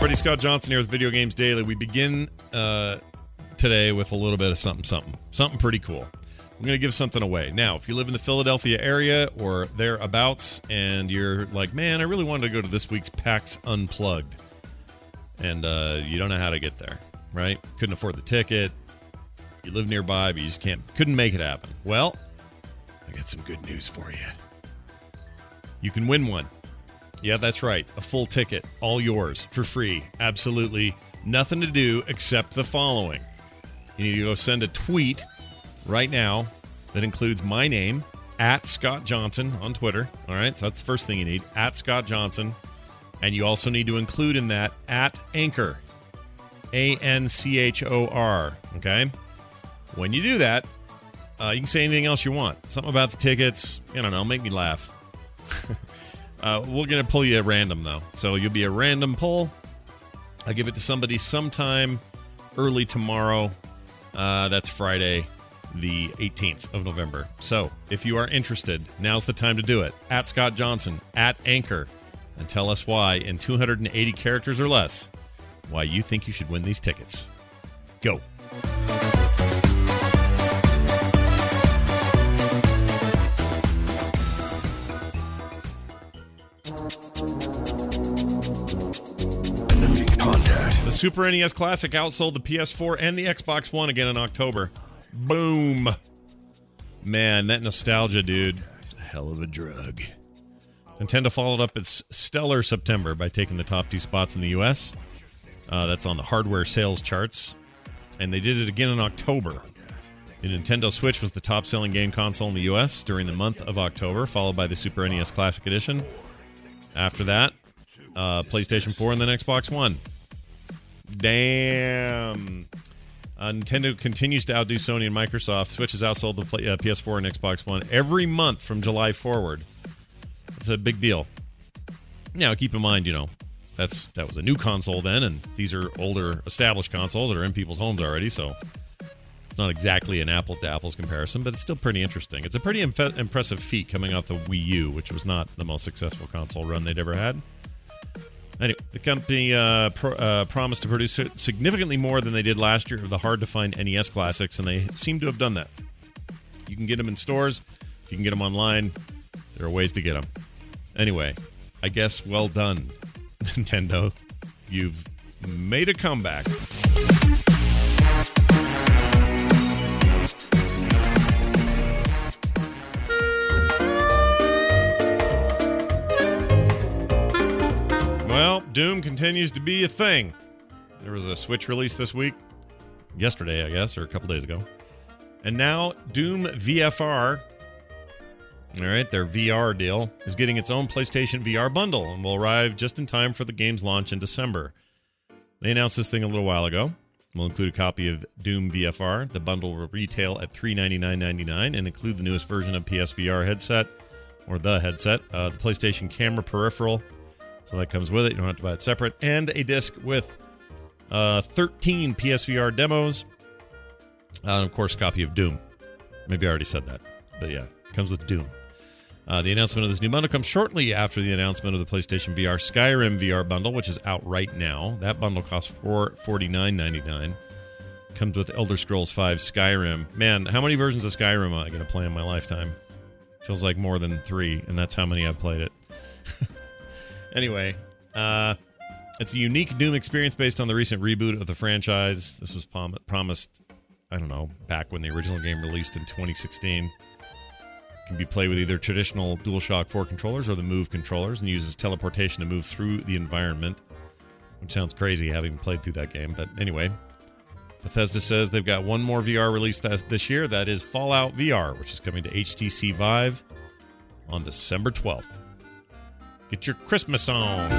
everybody. Scott Johnson here with Video Games Daily. We begin today with a little bit of something pretty cool. I'm going to give something away. Now, if you live in the Philadelphia area or thereabouts and you're like, man, I really wanted to go to this week's PAX Unplugged, and you don't know how to get there, right? Couldn't afford the ticket. You live nearby, but you just couldn't make it happen. Well, I got some good news for you. You can win one. Yeah, that's right. A full ticket, all yours, for free. Absolutely nothing to do except the following. You need to go send a tweet right now that includes my name, at Scott Johnson on Twitter. All right, so that's the first thing you need, at Scott Johnson. And you also need to include in that, at Anchor, ANCHOR, okay? When you do that, you can say anything else you want. Something about the tickets, I don't know, make me laugh. We're going to pull you at random, though. So you'll be a random pull. I'll give it to somebody sometime early tomorrow. That's Friday, the 18th of November. So if you are interested, now's the time to do it. At Scott Johnson, at Anchor, and tell us why, in 280 characters or less, why you think you should win these tickets. Go. The Super NES Classic outsold the PS4 and the Xbox One again in October. Boom. Man, that nostalgia, dude. It's a hell of a drug. Nintendo followed up its stellar September by taking the top two spots in the U.S. That's on the hardware sales charts. And they did it again in October. The Nintendo Switch was the top-selling game console in the U.S. during the month of October, followed by the Super NES Classic Edition. After that, PlayStation 4 and then Xbox One. Damn. Nintendo continues to outdo Sony and Microsoft. Switch has outsold the PS4 and Xbox One every month from July forward. It's a big deal. Now, keep in mind, that was a new console then, and these are older, established consoles that are in people's homes already, so it's not exactly an apples-to-apples comparison, but it's still pretty interesting. It's a pretty impressive feat coming off the Wii U, which was not the most successful console run they'd ever had. Anyway, the company promised to produce significantly more than they did last year of the hard-to-find NES classics, and they seem to have done that. You can get them in stores. You can get them online. There are ways to get them. Anyway, I guess well done, Nintendo. You've made a comeback. Well, Doom continues to be a thing. There was a Switch release this week. Yesterday, I guess, or a couple days ago. And now, Doom VFR, all right, their VR deal, is getting its own PlayStation VR bundle and will arrive just in time for the game's launch in December. They announced this thing a little while ago. We'll include a copy of Doom VFR. The bundle will retail at $399.99 and include the newest version of PSVR headset, or the headset, the PlayStation camera peripheral. So that comes with it. You don't have to buy it separate. And a disc with 13 PSVR demos. And, of course, a copy of Doom. Maybe I already said that. But, yeah, it comes with Doom. The announcement of this new bundle comes shortly after the announcement of the PlayStation VR Skyrim VR bundle, which is out right now. That bundle costs $49.99. Comes with Elder Scrolls V Skyrim. Man, how many versions of Skyrim am I going to play in my lifetime? Feels like more than 3, and that's how many I've played it. Anyway, it's a unique Doom experience based on the recent reboot of the franchise. This was promised, I don't know, back when the original game released in 2016. It can be played with either traditional DualShock 4 controllers or the Move controllers, and uses teleportation to move through the environment, which sounds crazy having played through that game. But anyway, Bethesda says they've got one more VR release this year. That is Fallout VR, which is coming to HTC Vive on December 12th. Get your Christmas on.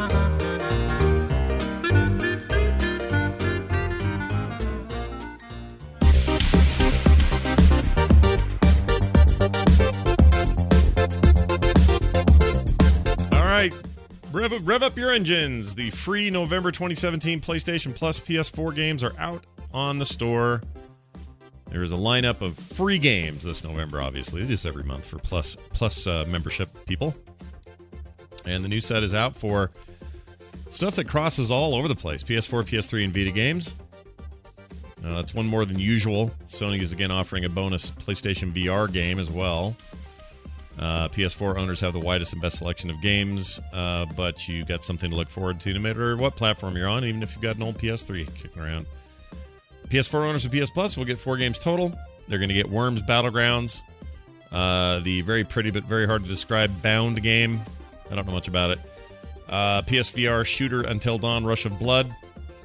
All right, rev up your engines. The free November 2017 PlayStation Plus PS4 games are out on the store. There is a lineup of free games this November, obviously. It is every month for Plus membership people. And the new set is out for Stuff that crosses all over the place. PS4, PS3, and Vita games. That's one more than usual. Sony is again offering a bonus PlayStation VR game as well. PS4 owners have the widest and best selection of games, but you got something to look forward to no matter what platform you're on, even if you've got an old PS3 kicking around. PS4 owners with PS Plus will get 4 games total. They're going to get Worms Battlegrounds, the very pretty but very hard to describe Bound game. I don't know much about it. PSVR Shooter Until Dawn Rush of Blood.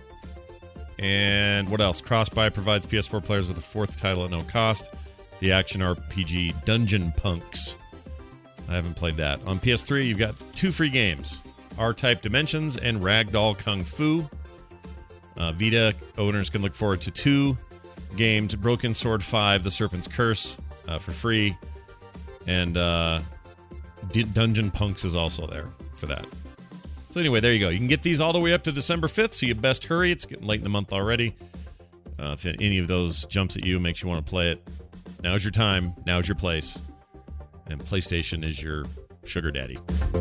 And what else? Crossbuy provides PS4 players with a 4th title at no cost. The action RPG Dungeon Punks. I haven't played that. On PS3, you've got 2 free games. R-Type Dimensions and Ragdoll Kung Fu. Vita owners can look forward to 2 games. Broken Sword 5, The Serpent's Curse for free. And Dungeon Punks is also there for that. So anyway, there you go. You can get these all the way up to December 5th, so you best hurry. It's getting late in the month already. If any of those jumps at you, makes you want to play it, now's your time. Now's your place. And PlayStation is your sugar daddy.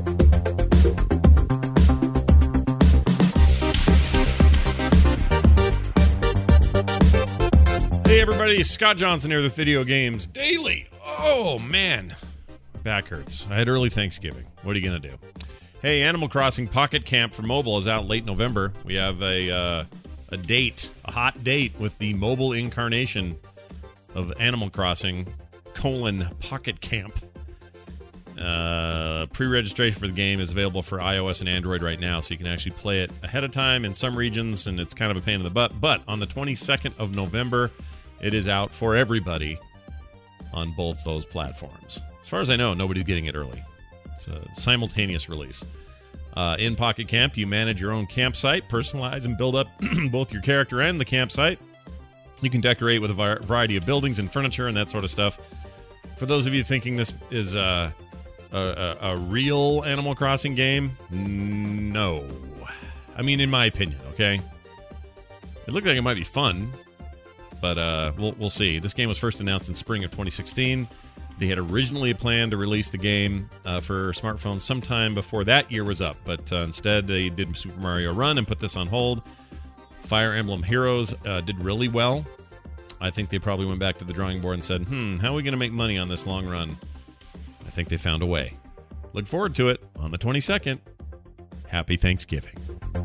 Hey everybody, Scott Johnson here with Video Games Daily. Oh man, back hurts. I had early Thanksgiving. What are you going to do? Hey, Animal Crossing Pocket Camp for mobile is out late November. We have a date, a hot date with the mobile incarnation of Animal Crossing, Pocket Camp. Pre-registration for the game is available for iOS and Android right now, so you can actually play it ahead of time in some regions, and it's kind of a pain in the butt. But on the 22nd of November, it is out for everybody on both those platforms. As far as I know, nobody's getting it early. It's a simultaneous release. In Pocket Camp, you manage your own campsite, personalize and build up both your character and the campsite. You can decorate with a variety of buildings and furniture and that sort of stuff. For those of you thinking this is a real Animal Crossing game, no. I mean, in my opinion, okay? It looked like it might be fun, but we'll see. This game was first announced in spring of 2016. They had originally planned to release the game for smartphones sometime before that year was up, but instead they did Super Mario Run and put this on hold. Fire Emblem Heroes did really well. I think they probably went back to the drawing board and said, how are we going to make money on this long run? I think they found a way. Look forward to it on the 22nd. Happy Thanksgiving.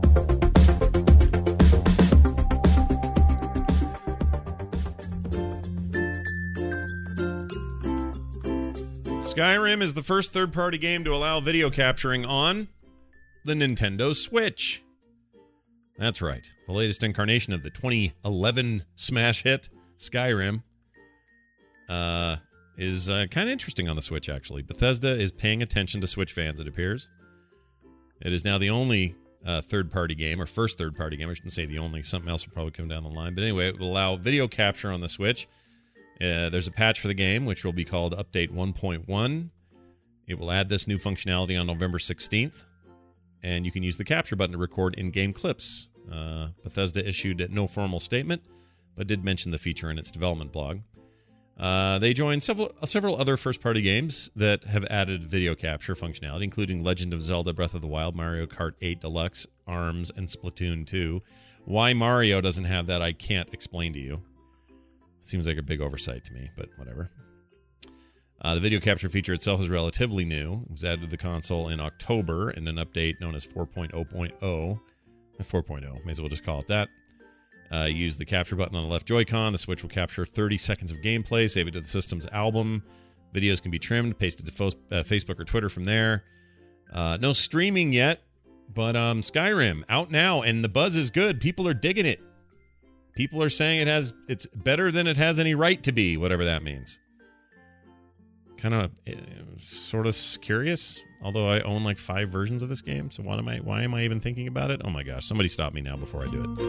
Skyrim is the first third-party game to allow video capturing on the Nintendo Switch. That's right. The latest incarnation of the 2011 smash hit, Skyrim, is kind of interesting on the Switch, actually. Bethesda is paying attention to Switch fans, it appears. It is now the only third-party game, or first third-party game. I shouldn't say the only. Something else will probably come down the line. But anyway, it will allow video capture on the Switch. There's a patch for the game, which will be called Update 1.1. It will add this new functionality on November 16th. And you can use the capture button to record in-game clips. Bethesda issued no formal statement, but did mention the feature in its development blog. They joined several other first-party games that have added video capture functionality, including Legend of Zelda Breath of the Wild, Mario Kart 8 Deluxe, ARMS, and Splatoon 2. Why Mario doesn't have that, I can't explain to you. Seems like a big oversight to me, but whatever. The video capture feature itself is relatively new. It was added to the console in October in an update known as 4.0.0. 4.0, may as well just call it that. Use the capture button on the left Joy-Con. The Switch will capture 30 seconds of gameplay, save it to the system's album. Videos can be trimmed, pasted to Facebook or Twitter from there. No streaming yet, but Skyrim, out now, and the buzz is good. People are digging it. People are saying it's better than it has any right to be, whatever that means. Kind of sort of curious, although I own like 5 versions of this game, so why am I even thinking about it? Oh my gosh, somebody stop me now before I do it.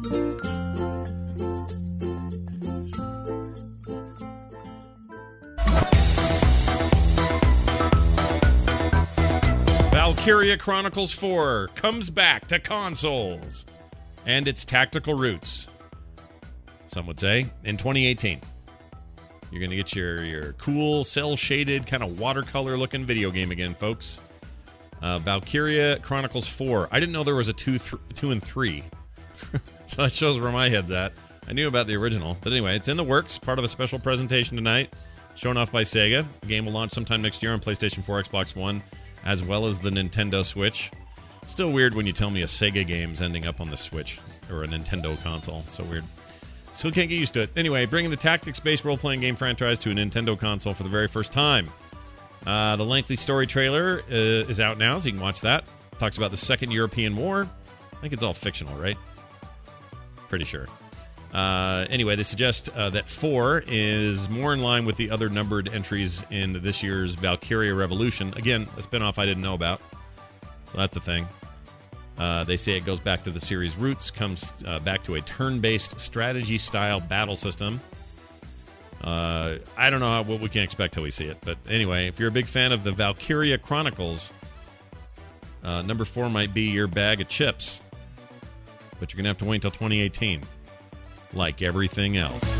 Valkyria Chronicles 4 comes back to consoles and its tactical roots. Some would say, in 2018. You're going to get your cool, cel-shaded, kind of watercolor-looking video game again, folks. Valkyria Chronicles 4. I didn't know there was a 2 and 3. So that shows where my head's at. I knew about the original. But anyway, it's in the works. Part of a special presentation tonight. Shown off by Sega. The game will launch sometime next year on PlayStation 4, Xbox One, as well as the Nintendo Switch. Still weird when you tell me a Sega game's ending up on the Switch or a Nintendo console. So weird. Still can't get used to it. Anyway, bringing the tactics-based role-playing game franchise to a Nintendo console for the very first time. The lengthy story trailer is out now, so you can watch that. Talks about the Second European War. I think it's all fictional, right? Pretty sure. Anyway, they suggest that 4 is more in line with the other numbered entries in this year's Valkyria Revolution. Again, a spinoff I didn't know about. So that's the thing. They say it goes back to the series' roots, comes back to a turn-based strategy-style battle system. I don't know what we can expect till we see it. But anyway, if you're a big fan of the Valkyria Chronicles, number 4 might be your bag of chips. But you're going to have to wait until 2018. Like everything else.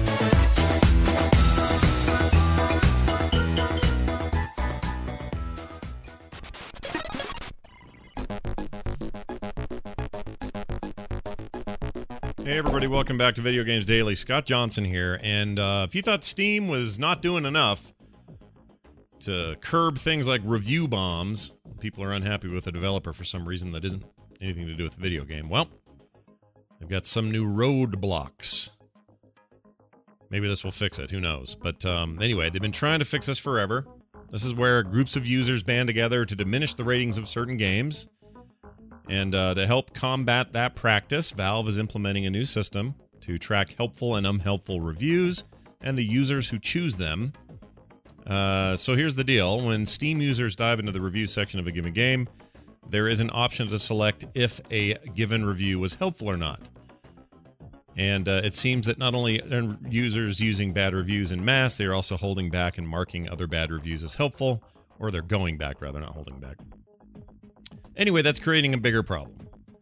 Hey everybody, welcome back to Video Games Daily. Scott Johnson here, and if you thought Steam was not doing enough to curb things like review bombs, people are unhappy with a developer for some reason that isn't anything to do with the video game, well, they've got some new roadblocks. Maybe this will fix it, who knows. But anyway, they've been trying to fix this forever. This is where groups of users band together to diminish the ratings of certain games. And to help combat that practice, Valve is implementing a new system to track helpful and unhelpful reviews and the users who choose them. So here's the deal. When Steam users dive into the review section of a given game, there is an option to select if a given review was helpful or not. And it seems that not only are users using bad reviews en masse, they're also holding back and marking other bad reviews as helpful, or they're going back rather, not holding back. Anyway, that's creating a bigger problem.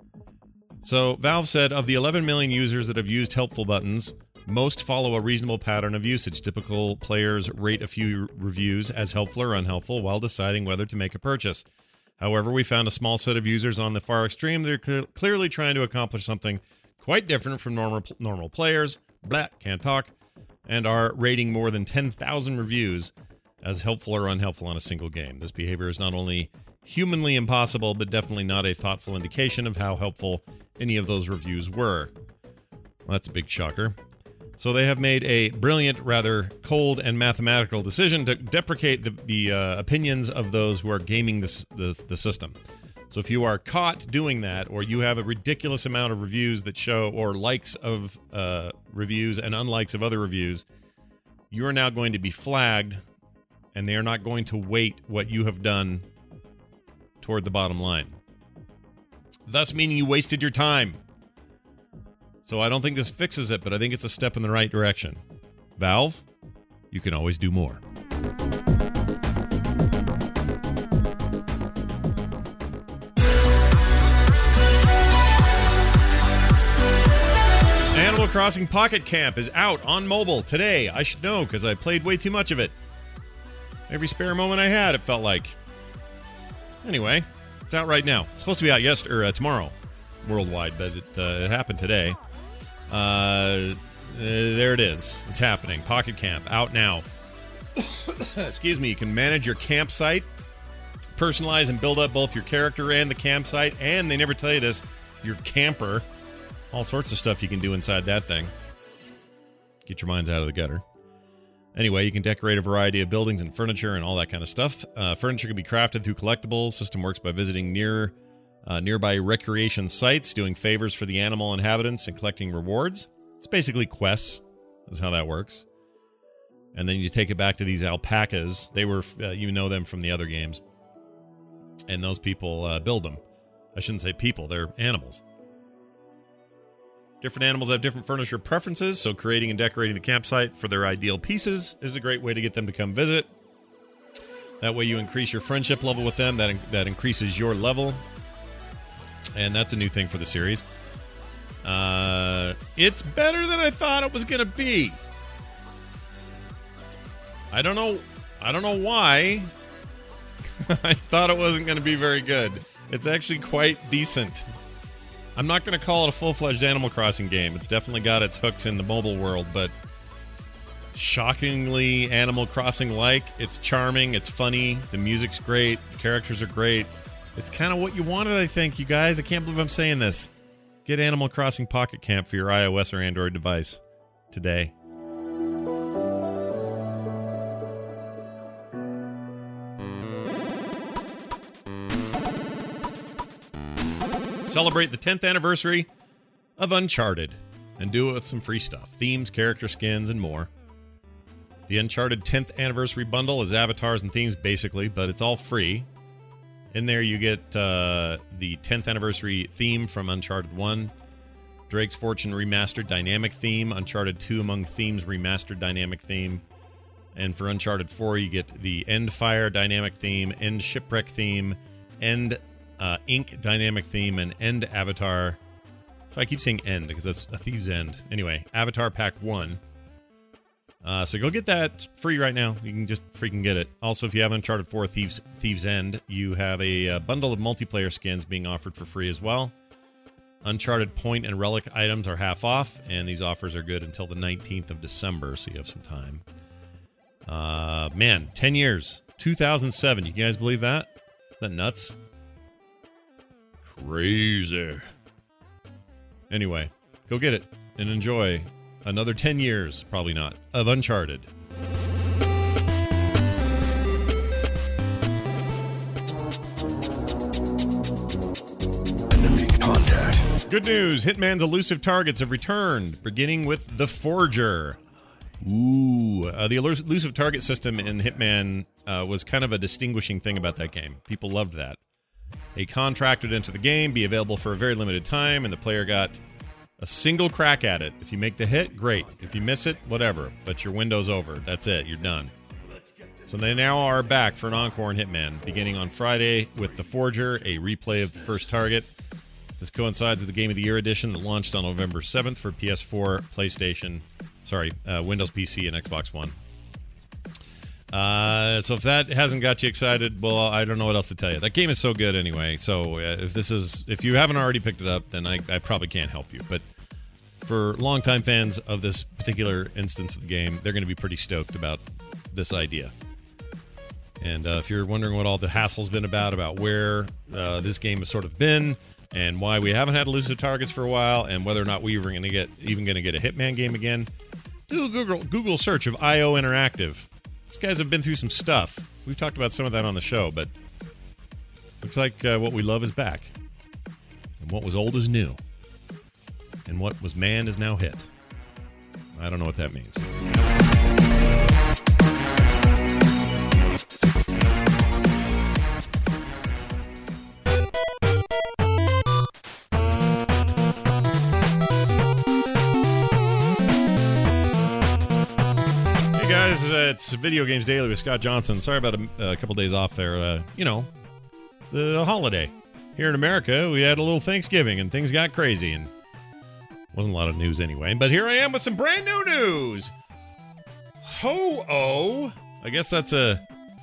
So, Valve said, of the 11 million users that have used helpful buttons, most follow a reasonable pattern of usage. Typical players rate a few reviews as helpful or unhelpful while deciding whether to make a purchase. However, we found a small set of users on the far extreme that are clearly trying to accomplish something quite different from normal players, can't talk, and are rating more than 10,000 reviews as helpful or unhelpful on a single game. This behavior is not only humanly impossible, but definitely not a thoughtful indication of how helpful any of those reviews were. Well, that's a big shocker. So they have made a brilliant, rather cold and mathematical decision to deprecate the opinions of those who are gaming the system. So if you are caught doing that, or you have a ridiculous amount of reviews that show, or likes of reviews and unlikes of other reviews, you are now going to be flagged, and they are not going to weight what you have done toward the bottom line. Thus meaning you wasted your time. So I don't think this fixes it, but I think it's a step in the right direction. Valve, you can always do more. Animal Crossing Pocket Camp is out on mobile today. I should know because I played way too much of it. Every spare moment I had, it felt like. Anyway, it's out right now. It's supposed to be out tomorrow, worldwide, but it happened today. There it is. It's happening. Pocket Camp, out now. Excuse me. You can manage your campsite, personalize and build up both your character and the campsite, and they never tell you this, your camper. All sorts of stuff you can do inside that thing. Get your minds out of the gutter. Anyway, you can decorate a variety of buildings and furniture and all that kind of stuff. Furniture can be crafted through collectibles. System works by visiting nearby recreation sites, doing favors for the animal inhabitants, and collecting rewards. It's basically quests, is how that works. And then you take it back to these alpacas. They were, you know them from the other games. And those people build them. I shouldn't say people, they're animals. Different animals have different furniture preferences, so creating and decorating the campsite for their ideal pieces is a great way to get them to come visit. That way you increase your friendship level with them. That increases your level. And that's a new thing for the series. It's better than I thought it was going to be. I don't know why. I thought it wasn't going to be very good. It's actually quite decent. I'm not going to call it a full-fledged Animal Crossing game. It's definitely got its hooks in the mobile world, but shockingly Animal Crossing-like. It's charming. It's funny. The music's great. The characters are great. It's kind of what you wanted, I think, you guys. I can't believe I'm saying this. Get Animal Crossing Pocket Camp for your iOS or Android device today. Celebrate the 10th anniversary of Uncharted and do it with some free stuff. Themes, character skins, and more. The Uncharted 10th anniversary bundle is avatars and themes basically, but it's all free. In there you get the 10th anniversary theme from Uncharted 1, Drake's Fortune remastered dynamic theme, Uncharted 2 Among Themes remastered dynamic theme, and for Uncharted 4 you get the End Fire dynamic theme, End Shipwreck theme, End Ink dynamic theme, and End Avatar. So I keep saying End because that's a Thieves' End. Anyway, Avatar Pack 1. So go get that free right now. You can just freaking get it. Also, if you have Uncharted 4 Thieves' End, you have a bundle of multiplayer skins being offered for free as well. Uncharted Point and Relic items are half off, and these offers are good until the 19th of December, so you have some time. Man, 10 years. 2007. You guys believe that? Is that nuts? Crazy. Anyway, go get it and enjoy another 10 years, probably not, of Uncharted. Enemy contact. Good news, Hitman's elusive targets have returned, beginning with the Forger. Ooh, the elusive target system in Hitman was kind of a distinguishing thing about that game. People loved that. A contract would enter the game, be available for a very limited time, and the player got a single crack at it. If you make the hit, great. If you miss it, whatever. But your window's over. That's it. You're done. So they now are back for an encore in Hitman, beginning on Friday with The Forger, a replay of the first target. This coincides with the Game of the Year edition that launched on November 7th for PS4, PlayStation, Windows PC, and Xbox One. So if that hasn't got you excited, well, I don't know what else to tell you. That game is so good anyway. So if you haven't already picked it up, then I probably can't help you. But for longtime fans of this particular instance of the game, they're going to be pretty stoked about this idea. And if you're wondering what all the hassle's been about where this game has sort of been, and why we haven't had elusive targets for a while, and whether or not we were even going to get a Hitman game again, do a Google search of IO Interactive. These guys have been through some stuff. We've talked about some of that on the show, but looks like what we love is back. And what was old is new. And what was manned is now hit. I don't know what that means. It's Video Games Daily with Scott Johnson. Sorry about a couple days off there. The holiday. Here in America, we had a little Thanksgiving, and things got crazy, and wasn't a lot of news anyway. But here I am with some brand new news. Ho-Oh, I guess that's a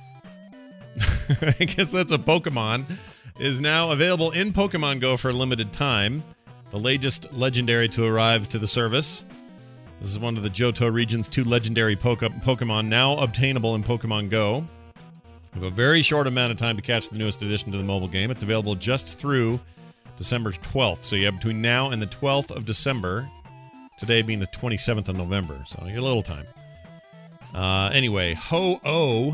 Pokemon, is now available in Pokemon Go for a limited time. The latest legendary to arrive to the service. This is one of the Johto region's 2 legendary Pokemon now obtainable in Pokemon Go. We have a very short amount of time to catch the newest addition to the mobile game. It's available just through December 12th. So you have between now and the 12th of December. Today being the 27th of November. So you got a little time. Anyway, Ho-Oh.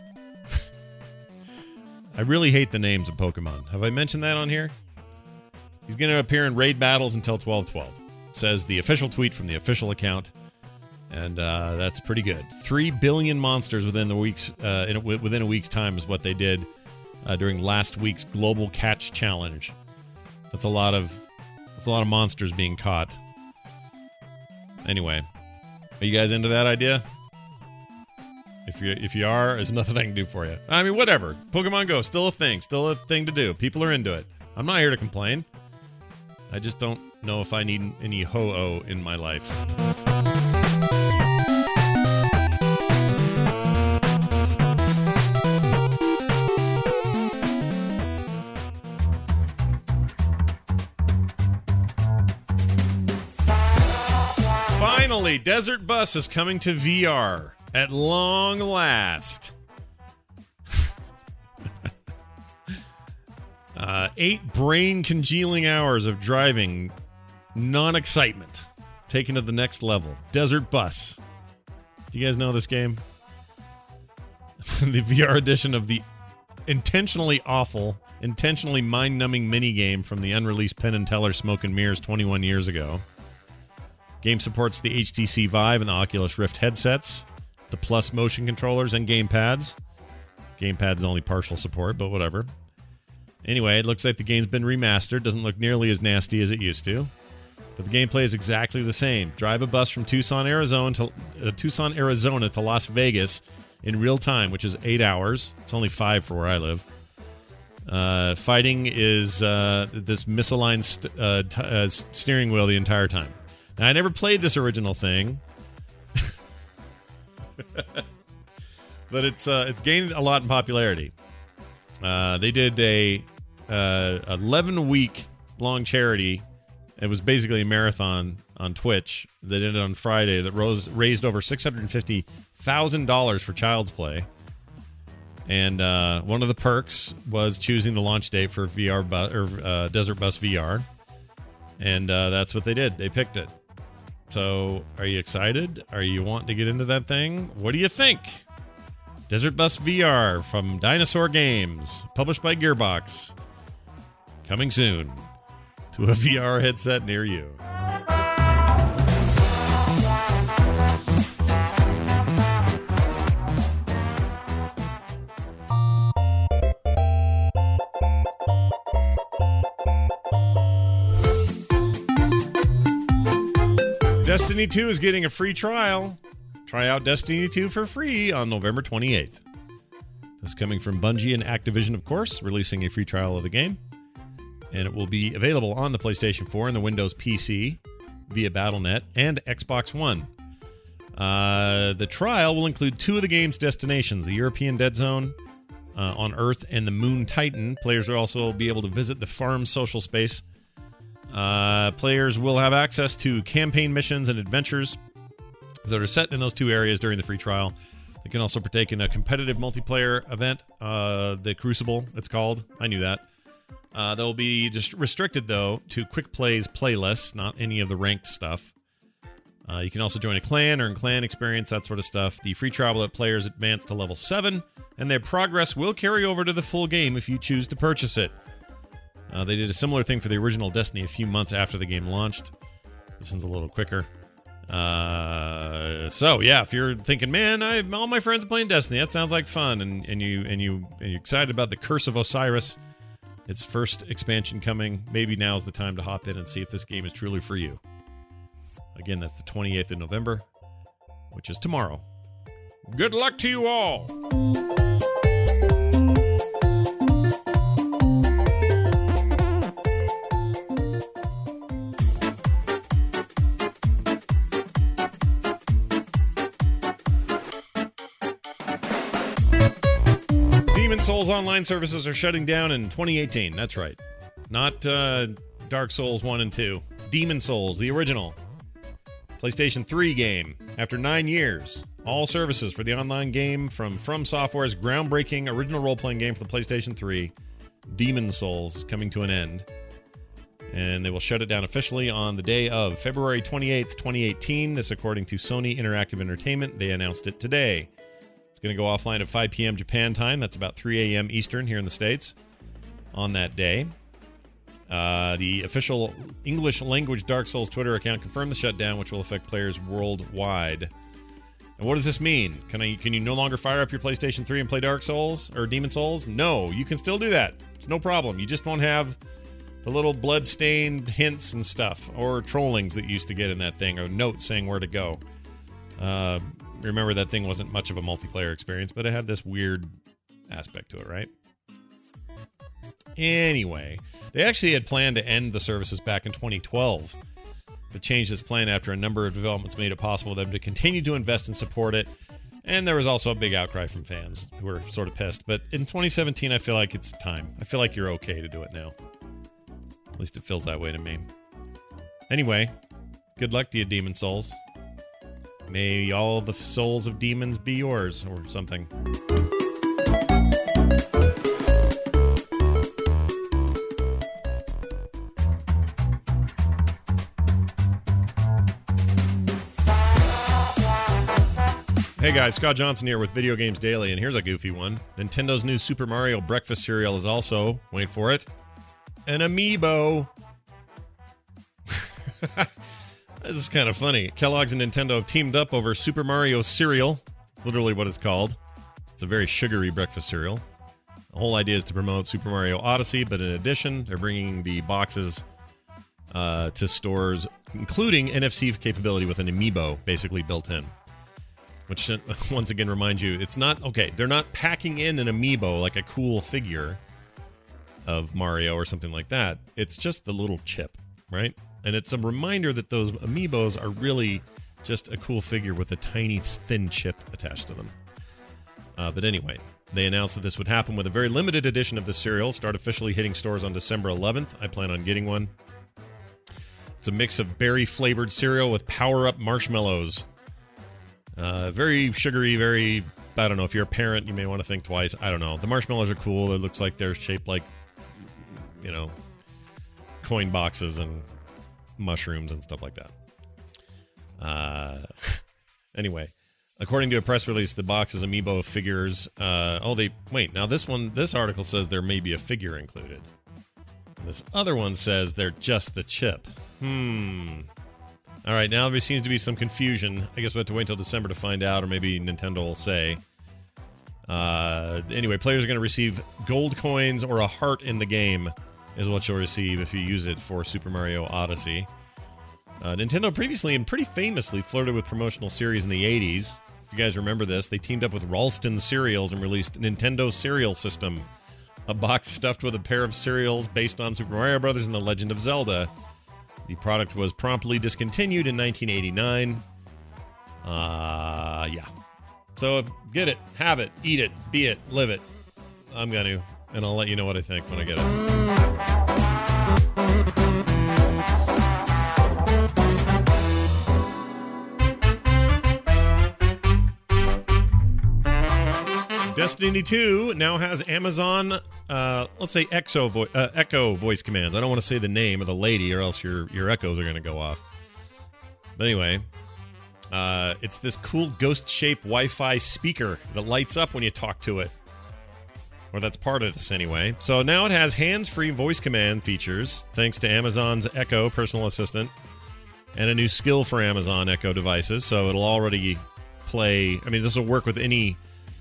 I really hate the names of Pokemon. Have I mentioned that on here? He's going to appear in raid battles until 12/12. Says the official tweet from the official account, and that's pretty good. 3 billion monsters within a week's time is what they did during last week's Global Catch Challenge. That's a lot of monsters being caught. Anyway, are you guys into that idea? If you are, there's nothing I can do for you. I mean, whatever. Pokemon Go, still a thing to do. People are into it. I'm not here to complain. I just don't know if I need any Ho-Oh in my life. Finally, Desert Bus is coming to VR at long last. 8 brain-congealing hours of driving non-excitement taken to the next level. Desert Bus. Do you guys know this game? The VR edition of the intentionally awful, intentionally mind-numbing minigame from the unreleased Penn and Teller Smoke and Mirrors 21 years ago. Game supports the HTC Vive and the Oculus Rift headsets, the Plus motion controllers, and gamepads. Gamepad's only partial support, but whatever. Anyway, it looks like the game's been remastered. Doesn't look nearly as nasty as it used to. But the gameplay is exactly the same. Drive a bus from Tucson, Arizona to Las Vegas in real time, which is 8 hours. It's only 5 for where I live. Fighting is this misaligned steering wheel the entire time. Now, I never played this original thing. But it's gained a lot in popularity. They did a 11-week long charity. It was basically a marathon on Twitch. They did it on Friday that raised over $650,000 for Child's Play. And one of the perks was choosing the launch date for Desert Bus VR. And that's what they did. They picked it. So, are you excited? Are you wanting to get into that thing? What do you think? Desert Bus VR from Dinosaur Games, published by Gearbox. Coming soon to a VR headset near you. Destiny 2 is getting a free trial. Try out Destiny 2 for free on November 28th. This is coming from Bungie and Activision, of course, releasing a free trial of the game. And it will be available on the PlayStation 4 and the Windows PC via Battle.net and Xbox One. The trial will include 2 of the game's destinations, the European Dead Zone on Earth and the Moon Titan. Players will also be able to visit the Farm social space. Players will have access to campaign missions and adventures that are set in those 2 areas during the free trial. They can also partake in a competitive multiplayer event, the Crucible, it's called. I knew that. They'll be just restricted, though, to Quick Plays playlists, not any of the ranked stuff. You can also join a clan, earn clan experience, that sort of stuff. The free trial will let players advance to level 7, and their progress will carry over to the full game if you choose to purchase it. They did a similar thing for the original Destiny a few months after the game launched. This one's a little quicker. So yeah, if you're thinking, man, all my friends are playing Destiny, that sounds like fun, and you're excited about the Curse of Osiris, its first expansion coming, maybe now's the time to hop in and see if this game is truly for you. Again, that's the 28th of November, which is tomorrow. Good luck to you all! Demon's Souls online services are shutting down in 2018. That's right. Not Dark Souls 1 and 2. Demon's Souls, the original. PlayStation 3 game. After 9 years, all services for the online game from Software's groundbreaking original role-playing game for the PlayStation 3, Demon's Souls, is coming to an end. And they will shut it down officially on the day of February 28th, 2018. This according to Sony Interactive Entertainment. They announced it today. It's going to go offline at 5 p.m. Japan time. That's about 3 a.m. Eastern here in the States on that day. The official English language Dark Souls Twitter account confirmed the shutdown, which will affect players worldwide. And what does this mean? Can you no longer fire up your PlayStation 3 and play Dark Souls or Demon's Souls? No, you can still do that. It's no problem. You just won't have the little blood-stained hints and stuff, or trollings that you used to get in that thing, or notes saying where to go. Remember, that thing wasn't much of a multiplayer experience, but it had this weird aspect to it, right? Anyway, they actually had planned to end the services back in 2012, but changed this plan after a number of developments made it possible for them to continue to invest and support it. And there was also a big outcry from fans who were sort of pissed. But in 2017, I feel like it's time. I feel like you're okay to do it now. At least it feels that way to me. Anyway, good luck to you, Demon's Souls. May all the souls of demons be yours, or something. Hey guys, Scott Johnson here with Video Games Daily, and here's a goofy one. Nintendo's new Super Mario breakfast cereal is also, wait for it, an amiibo. This is kind of funny. Kellogg's and Nintendo have teamed up over Super Mario cereal. It's literally what it's called. It's a very sugary breakfast cereal. The whole idea is to promote Super Mario Odyssey, but in addition, they're bringing the boxes to stores, including NFC capability with an amiibo basically built in. Which, once again, reminds you, it's not, okay, they're not packing in an amiibo like a cool figure of Mario or something like that. It's just the little chip, right? And it's a reminder that those amiibos are really just a cool figure with a tiny, thin chip attached to them. But anyway, they announced that this would happen with a very limited edition of the cereal, start officially hitting stores on December 11th. I plan on getting one. It's a mix of berry-flavored cereal with power-up marshmallows. Very sugary, very, I don't know, if you're a parent, you may want to think twice. I don't know. The marshmallows are cool. It looks like they're shaped like, you know, coin boxes and mushrooms and stuff like that. Anyway, according to a press release, the box's amiibo figures, now this article says there may be a figure included. And this other one says they're just the chip. All right, now there seems to be some confusion. I guess we'll have to wait until December to find out, or maybe Nintendo will say. Anyway, players are going to receive gold coins or a heart in the game is what you'll receive if you use it for Super Mario Odyssey. Nintendo previously and pretty famously flirted with promotional series in the 80s. If you guys remember this, they teamed up with Ralston Cereals and released Nintendo Cereal System, a box stuffed with a pair of cereals based on Super Mario Bros. And The Legend of Zelda. The product was promptly discontinued in 1989. Yeah. So, get it, have it, eat it, be it, live it. I'm going to, and I'll let you know what I think when I get it. Destiny 2 now has Amazon, let's say Echo voice commands. I don't want to say the name of the lady or else your echoes are going to go off. But anyway, it's this cool ghost-shaped Wi-Fi speaker that lights up when you talk to it. Or that's part of this anyway. So now it has hands-free voice command features thanks to Amazon's Echo personal assistant and a new skill for Amazon Echo devices. So it'll already play, I mean, this will work with any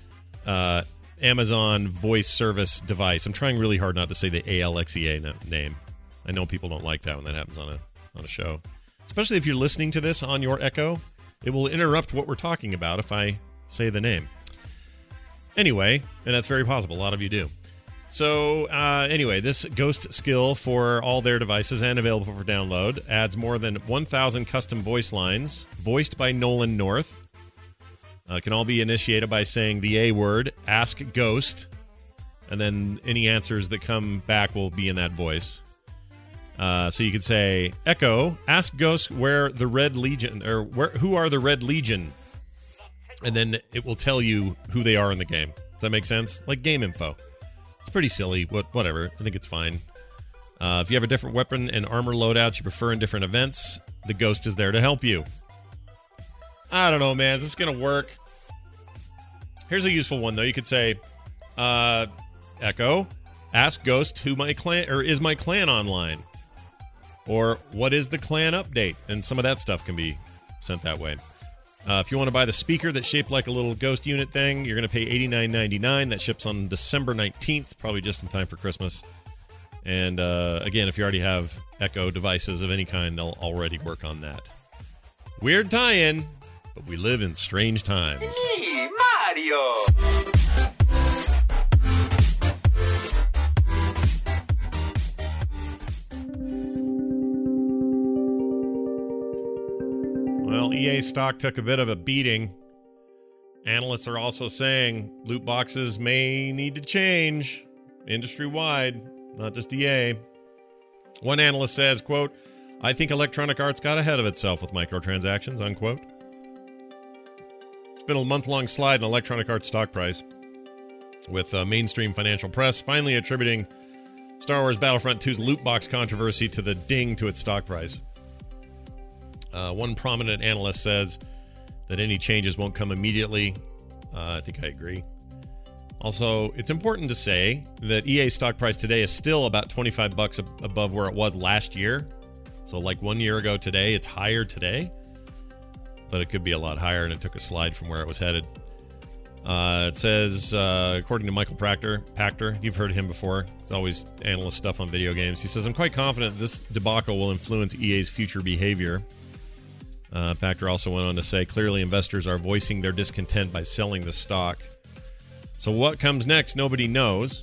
Amazon voice service device. I'm trying really hard not to say the Alexia name. I know people don't like that when that happens on a show. Especially if you're listening to this on your Echo. It will interrupt what we're talking about if I say the name. Anyway, and that's very possible. A lot of you do. So, anyway, this ghost skill for all their devices and available for download adds more than 1,000 custom voice lines voiced by Nolan North. Can all be initiated by saying the A word, ask ghost, and then any answers that come back will be in that voice. So you could say, Echo, ask ghost where the Red Legion, or who are the Red Legion? And then it will tell you who they are in the game. Does that make sense? Like game info. It's pretty silly, whatever. I think it's fine. If you have a different weapon and armor loadouts you prefer in different events, the ghost is there to help you. I don't know, man. Is this going to work? Here's a useful one, though. You could say, Echo, ask Ghost who my clan, or is my clan online? Or what is the clan update? And some of that stuff can be sent that way. If you want to buy the speaker that's shaped like a little ghost unit thing, you're going to pay $89.99. That ships on December 19th, probably just in time for Christmas. And again, if you already have Echo devices of any kind, they'll already work on that. Weird tie-in. But we live in strange times. Hey, Mario! Well, EA stock took a bit of a beating. Analysts are also saying loot boxes may need to change industry-wide, not just EA. One analyst says, quote, I think Electronic Arts got ahead of itself with microtransactions, unquote. been a month-long slide in Electronic Arts stock price, with mainstream financial press finally attributing Star Wars Battlefront 2's loot box controversy to the ding to its stock price. One prominent analyst says that any changes won't come immediately. I think I agree. Also, it's important to say that EA's stock price today is still about $25 above where it was last year. So like 1 year ago today, it's higher today. But it could be a lot higher, and it took a slide from where it was headed. It says, according to Michael Pachter, you've heard him before. He's always analyst stuff on video games. He says, I'm quite confident this debacle will influence EA's future behavior. Pachter also went on to say, clearly investors are voicing their discontent by selling the stock. So what comes next, nobody knows.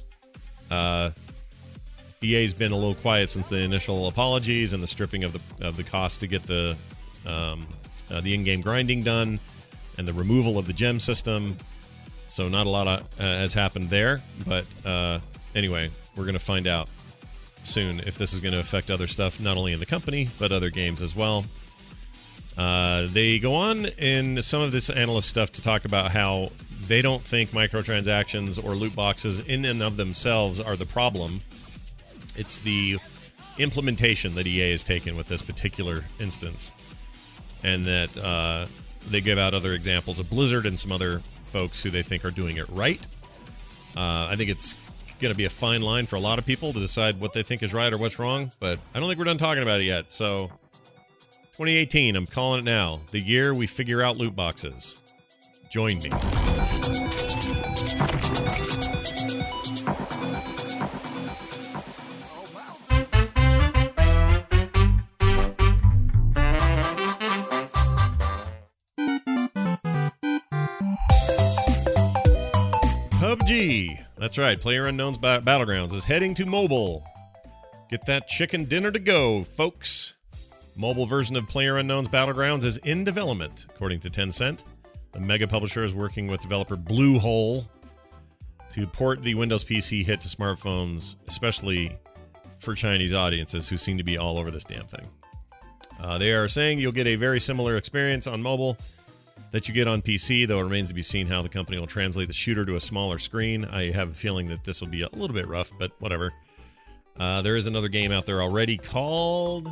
EA's been a little quiet since the initial apologies and the stripping of the cost to get the in-game grinding done and the removal of the gem system. So not a lot has happened there. But anyway, we're going to find out soon if this is going to affect other stuff, not only in the company, but other games as well. They go on in some of this analyst stuff to talk about how they don't think microtransactions or loot boxes in and of themselves are the problem. It's the implementation that EA has taken with this particular instance. And that they give out other examples of Blizzard and some other folks who they think are doing it right. I think it's going to be a fine line for a lot of people to decide what they think is right or what's wrong, but I don't think we're done talking about it yet. So 2018, I'm calling it now. The year we figure out loot boxes. Join me. PUBG. That's right. PlayerUnknown's Battlegrounds is heading to mobile. Get that chicken dinner to go, folks. Mobile version of PlayerUnknown's Battlegrounds is in development, according to Tencent. The mega publisher is working with developer Bluehole to port the Windows PC hit to smartphones, especially for Chinese audiences who seem to be all over this damn thing. They are saying you'll get a very similar experience on mobile that you get on PC, though it remains to be seen how the company will translate the shooter to a smaller screen. I have a feeling that this will be a little bit rough, but whatever. There is another game out there already called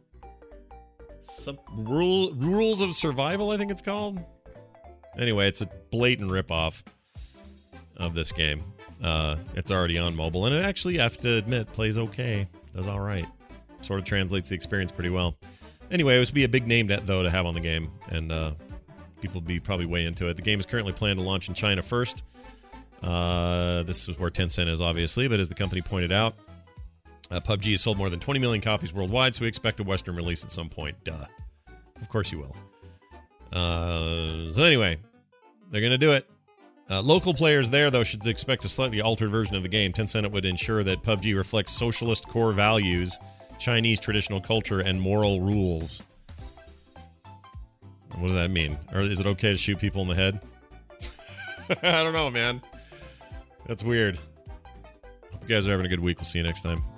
Rules of Survival, I think it's called. Anyway, it's a blatant ripoff of this game. It's already on mobile, and it actually, I have to admit, plays okay. Does all right. Sort of translates the experience pretty well. Anyway, it would be a big name, though, to have on the game, and people will be probably way into it. The game is currently planned to launch in China first. This is where Tencent is, obviously, but as the company pointed out, PUBG has sold more than 20 million copies worldwide, so we expect a Western release at some point. Duh. Of course you will. So anyway, they're going to do it. Local players there, though, should expect a slightly altered version of the game. Tencent would ensure that PUBG reflects socialist core values, Chinese traditional culture, and moral rules. What does that mean? Or is it okay to shoot people in the head? I don't know, man. That's weird. Hope you guys are having a good week. We'll see you next time.